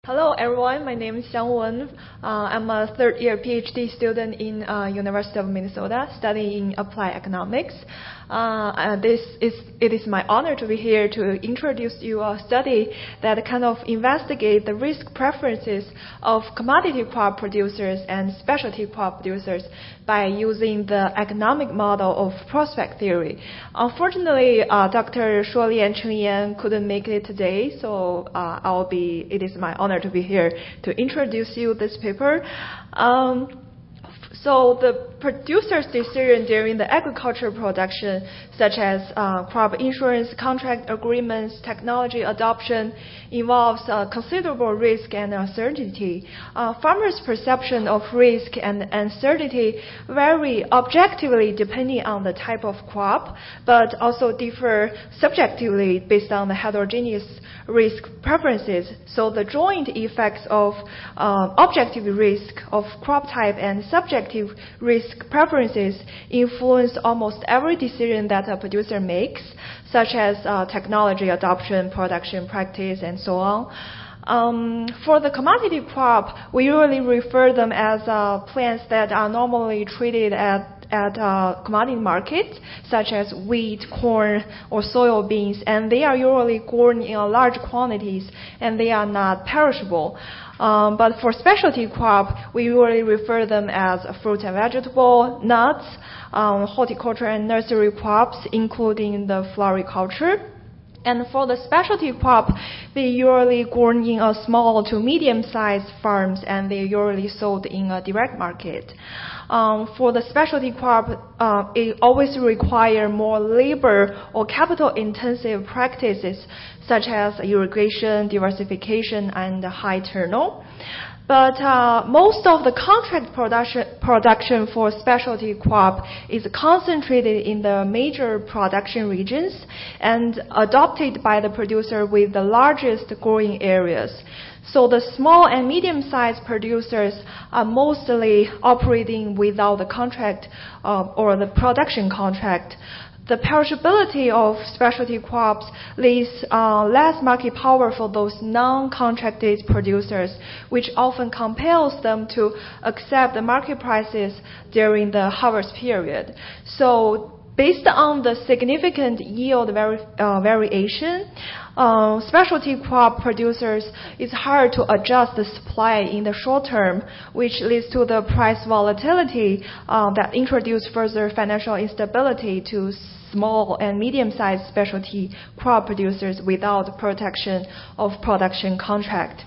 Hello everyone, my name is Xiang Wen. I'm a third-year PhD student in University of Minnesota studying applied economics. It is my honor to be here to introduce you a study that kind of investigate the risk preferences of commodity crop producers and specialty crop producers by using the economic model of prospect theory. Unfortunately, Dr. Shuoli and Cheng Yan couldn't make it today, so it is my honor to be here to introduce you this paper. So the producer's decision during the agricultural production, such as crop insurance, contract agreements, technology adoption, involves considerable risk and uncertainty. Farmers' perception of risk and uncertainty vary objectively depending on the type of crop, but also differ subjectively based on the heterogeneous risk preferences. So the joint effects of objective risk of crop type and subjective risk preferences influence almost every decision that a producer makes, such as technology adoption, production practice, and so on. For the commodity crop, we usually refer them as plants that are normally traded at commodity markets, such as wheat, corn, or soybeans, and they are usually grown in large quantities, and they are not perishable. But for specialty crop, we usually refer them as fruit and vegetable, nuts, horticulture and nursery crops, including the floriculture. And for the specialty crop, they usually grown in a small to medium-sized farms, and they usually sold in a direct market. For the specialty crop, it always require more labor or capital-intensive practices, such as irrigation, diversification, and high turnover. But most of the contract production for specialty crop is concentrated in the major production regions and adopted by the producer with the largest growing areas. So the small and medium-sized producers are mostly operating without the contract or the production contract. The perishability of specialty crops leaves less market power for those non-contracted producers, which often compels them to accept the market prices during the harvest period. So based on the significant yield variation, specialty crop producers, it's hard to adjust the supply in the short term, which leads to the price volatility that introduce further financial instability to small and medium-sized specialty crop producers without protection of production contract.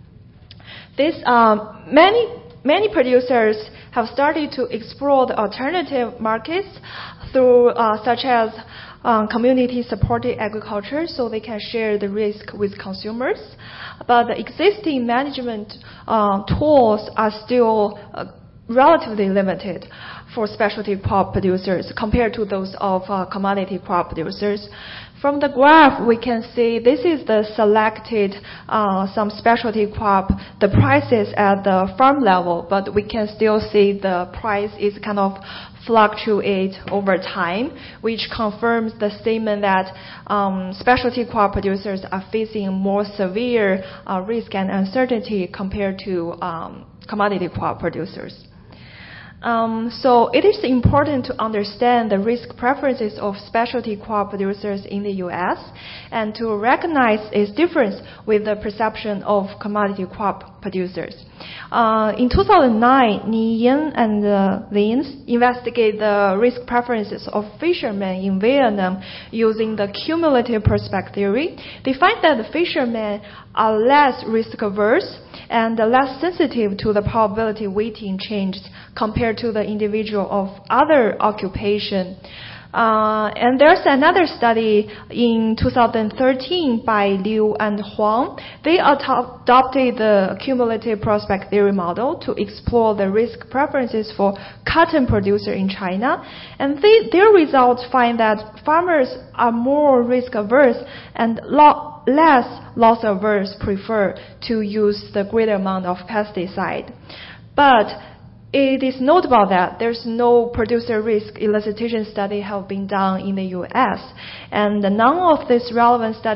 Many producers have started to explore the alternative markets through such as community-supported agriculture, so they can share the risk with consumers. But the existing management tools are still relatively limited for specialty crop producers compared to those of commodity crop producers. From the graph, we can see this is the selected some specialty crop, the prices at the farm level, but we can still see the price is kind of fluctuate over time, which confirms the statement that specialty crop producers are facing more severe risk and uncertainty compared to commodity crop producers. So it is important to understand the risk preferences of specialty crop producers in the U.S. and to recognize its difference with the perception of commodity crop producers. In 2009, Ni Yin and Lin investigated the risk preferences of fishermen in Vietnam using the cumulative prospect theory. They find that the fishermen are less risk-averse and less sensitive to the probability weighting changes compared to the individual of other occupation. And there's another study in 2013 by Liu and Huang. They adopted the cumulative prospect theory model to explore the risk preferences for cotton producer in China. And their results find that farmers are more risk averse and less loss averse prefer to use the greater amount of pesticide. But it is notable that there's no producer risk elicitation study have been done in the U.S. and none of this relevant study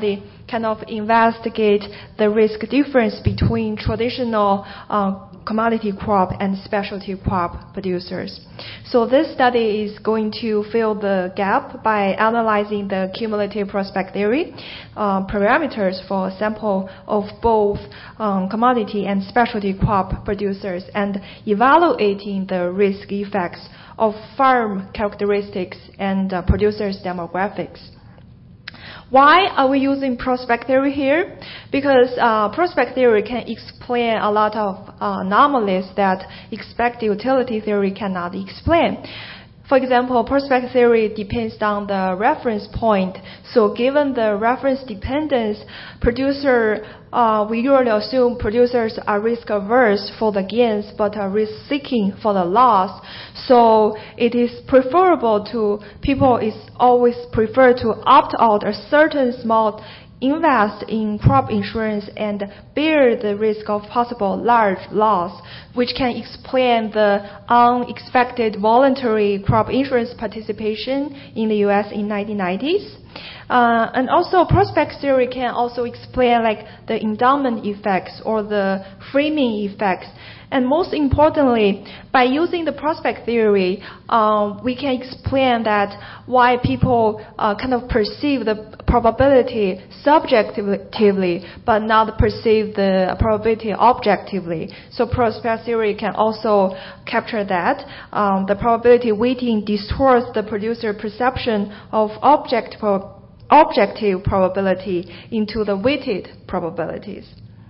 kind of investigate the risk difference between traditional commodity crop and specialty crop producers. So this study is going to fill the gap by analyzing the cumulative prospect theory parameters for a sample of both commodity and specialty crop producers and evaluating the risk effects of farm characteristics and producers' demographics. Why are we using prospect theory here? Because prospect theory can explain a lot of anomalies that expected utility theory cannot explain. For example, prospect theory depends on the reference point. So given the reference dependence, we usually assume producers are risk averse for the gains but are risk seeking for the loss. So it is preferable people is always prefer to opt out a certain small invest in crop insurance and bear the risk of possible large loss, which can explain the unexpected voluntary crop insurance participation in the U.S. in 1990s. And also, prospect theory can also explain like the endowment effects or the framing effects. And most importantly, by using the prospect theory, we can explain that why people kind of perceive the probability subjectively, but not perceive the probability objectively. So prospect theory can also capture that. The probability weighting distorts the producer perception of objective probability into the weighted probabilities.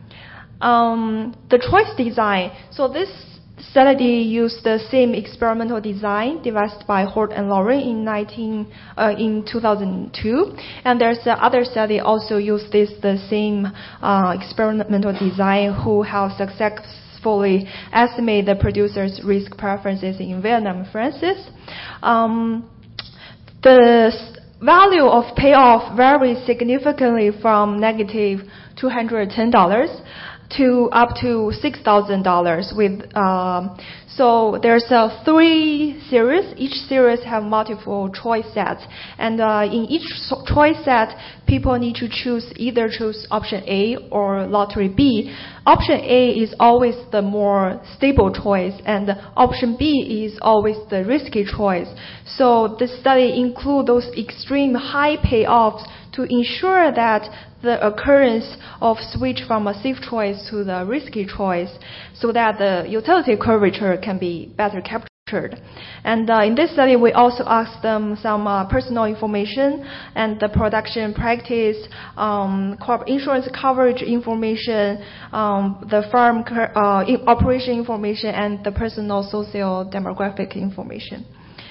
The choice design. So this study used the same experimental design devised by Hort and Lauren in 2002, and there's other study also used the same experimental design who have successfully estimated the producer's risk preferences in Vietnam and France. The value of payoff varies significantly from negative $210 to up to $6,000 with so there's 3 series. Each series have multiple choice sets, and in each choice set, people need to either choose option A or lottery B. Option A is always the more stable choice, and option B is always the risky choice. So the study includes those extreme high payoffs to ensure that the occurrence of switch from a safe choice to the risky choice so that the utility curvature can be better captured. And in this study, we also asked them some personal information and the production practice, crop insurance coverage information, the farm operation information, and the personal social demographic information.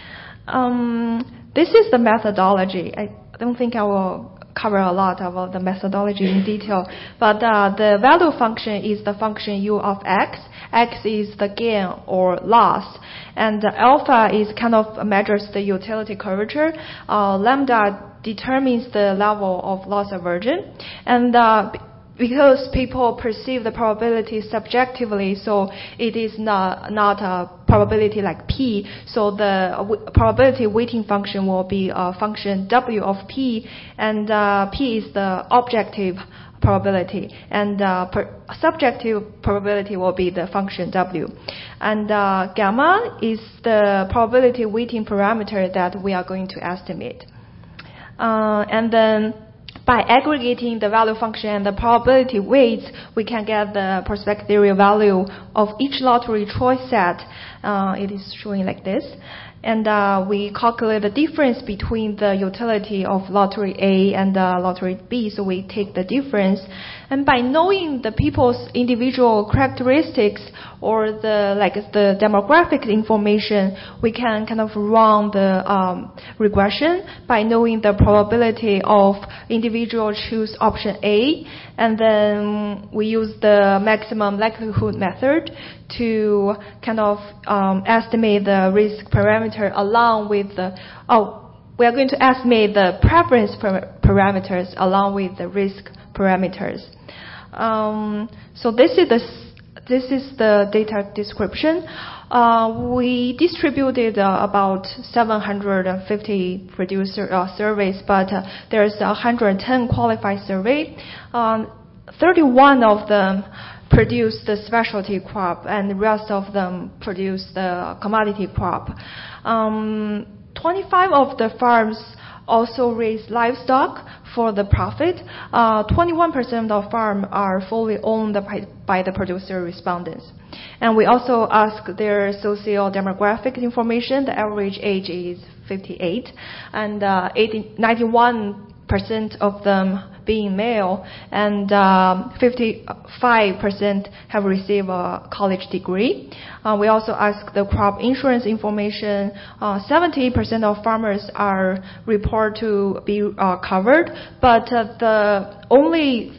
This is the methodology. I don't think I will cover a lot of the methodology in detail, but the value function is the function u of x. X is the gain or loss, and alpha is kind of measures the utility curvature. Lambda determines the level of loss aversion, and because people perceive the probability subjectively, so it is not a probability like P. So the probability weighting function will be a function W of P, and P is the objective probability, and subjective probability will be the function W. And gamma is the probability weighting parameter that we are going to estimate. And then by aggregating the value function and the probability weights, we can get the prospect theory value of each lottery choice set. It is showing like this. And we calculate the difference between the utility of lottery A and lottery B. So we take the difference. And by knowing the people's individual characteristics or the demographic information, we can kind of run the regression by knowing the probability of individual choose option A, and then we use the maximum likelihood method to kind of estimate the risk parameter along with we are going to estimate the preference parameters along with the risk parameters. So this is this is the data description. We distributed about 750 producer surveys, but there's 110 qualified survey. 31 of them produce the specialty crop, and the rest of them produce the commodity crop. 25 of the farms also raise livestock for the profit. 21% of farms are fully owned by the producer respondents. And we also ask their socio-demographic information. The average age is 58, and 91% of them being male, and 55% have received a college degree. We also ask the crop insurance information. 70% of farmers are reported to be covered, but the only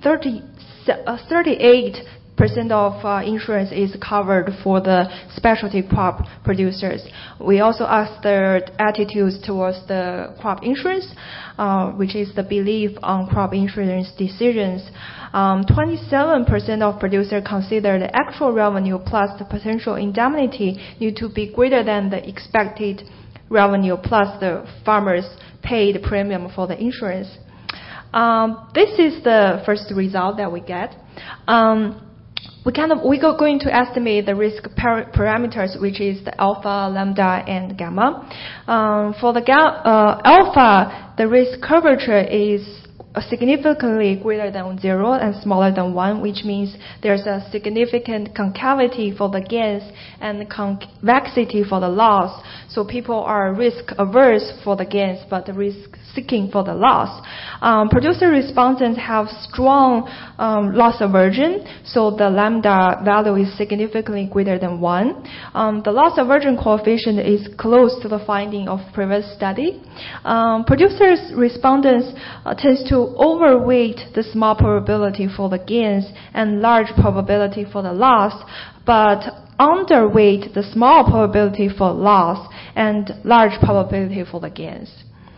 38% of insurance is covered for the specialty crop producers. We also ask their attitudes towards the crop insurance, which is the belief on crop insurance decisions. 27% of producers consider the actual revenue plus the potential indemnity need to be greater than the expected revenue plus the farmers paid premium for the insurance. This is the first result that we get. We're going to estimate the risk parameters, which is the alpha, lambda, and gamma. For the alpha, the risk curvature is significantly greater than 0 and smaller than 1, which means there's a significant concavity for the gains and convexity for the loss. So people are risk averse for the gains, but risk seeking for the loss. Producer respondents have strong loss aversion, so the lambda value is significantly greater than 1. The loss aversion coefficient is close to the finding of previous study. Producers respondents tends to overweight the small probability for the gains and large probability for the loss, but underweight the small probability for loss and large probability for the gains.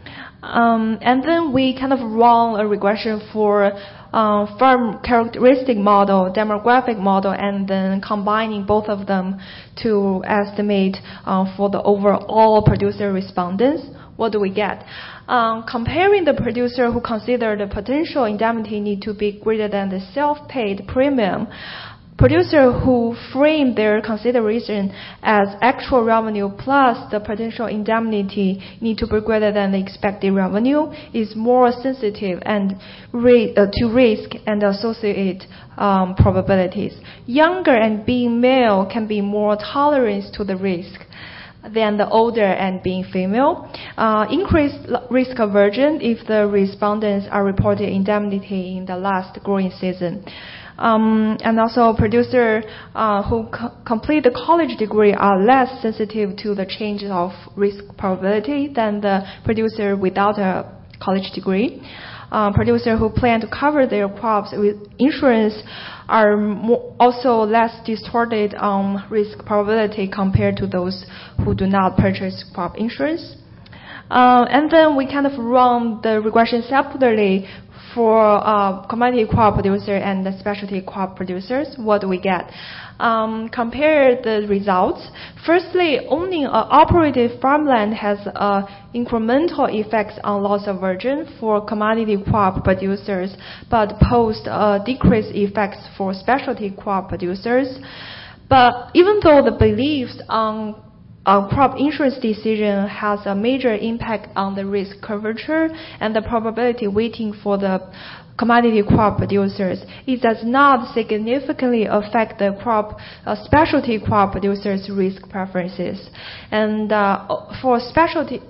And then we kind of run a regression for farm characteristic model, demographic model, and then combining both of them to estimate for the overall producer respondents. What do we get? Comparing the producer who consider the potential indemnity need to be greater than the self-paid premium, producer who frame their consideration as actual revenue plus the potential indemnity need to be greater than the expected revenue is more sensitive and to risk and associated probabilities. Younger and being male can be more tolerant to the risk than the older and being female. Increased risk aversion if the respondents are reported indemnity in the last growing season. And also producer who complete the college degree are less sensitive to the change of risk probability than the producer without a college degree. Producer who plan to cover their crops with insurance are also less distorted on risk probability compared to those who do not purchase crop insurance. And then we kind of run the regression separately for commodity crop producer and the specialty crop producers. What do we get? Compare the results. Firstly, owning an operative farmland has incremental effects on loss aversion for commodity crop producers, but post decreased effects for specialty crop producers. But even though the beliefs on crop insurance decision has a major impact on the risk curvature and the probability weighting for the commodity crop producers, it does not significantly affect the specialty crop producers' risk preferences. And for specialty,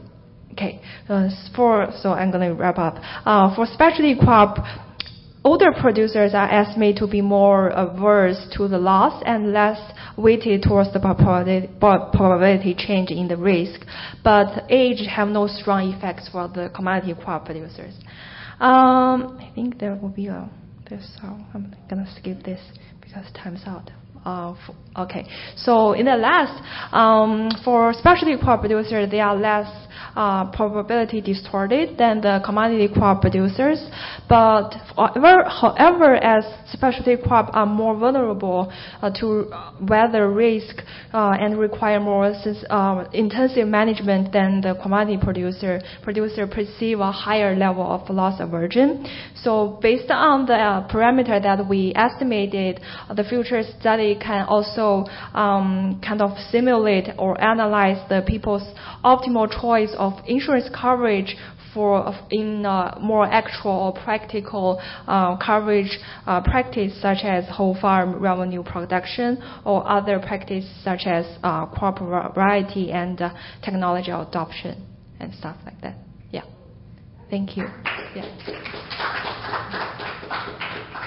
so I'm going to wrap up. For specialty crop, older producers are estimated to be more averse to the loss and less weighted towards the probability change in the risk. But age have no strong effects for the commodity crop producers. I think there will be I'm going to skip this because time's out. Okay, so in the last, for specialty crop producers, they are less probability distorted than the commodity crop producers. But however, as specialty crops are more vulnerable to weather risk and require more intensive management than the commodity producer perceive a higher level of loss aversion. So based on the parameter that we estimated, the future study can also kind of simulate or analyze the people's optimal choice of insurance coverage in more actual or practical coverage practice, such as whole farm revenue production or other practice such as crop variety and technology adoption and stuff like that. Yeah. Thank you. Yeah.